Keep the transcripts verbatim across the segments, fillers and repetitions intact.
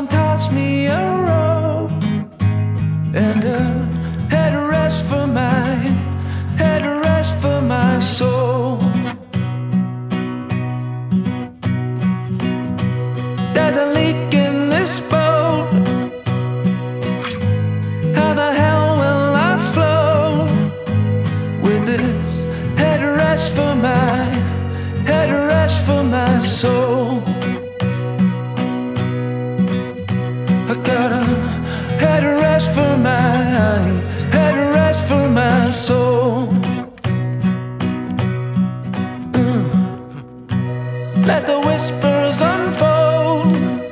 Someone tossed me a rope and a headrest for my headrest for my soul. There's a leak in this boat. How the hell will I float with this headrest for my headrest for my soul? I got a headrest for my headrest for my soul. Mm. Let the whispers unfold,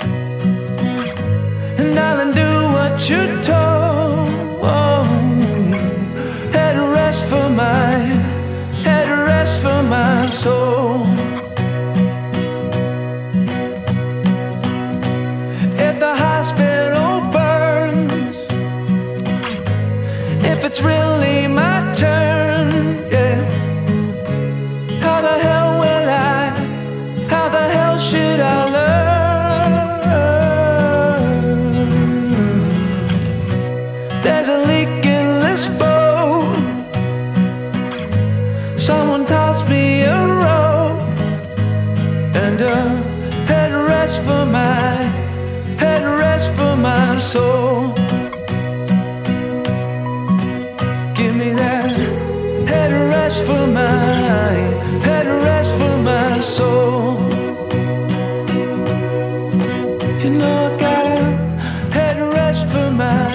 and darling, do what you're told. Oh. Headrest for my headrest for my soul. If the hospital burns, if it's really my turn, yeah, how the hell will I, how the hell should I learn? There's a leak in this boat. Someone tossed me a rope and a headrest for my headrest for my soul. Give me that headrest for my headrest for my soul. You know I got a headrest for my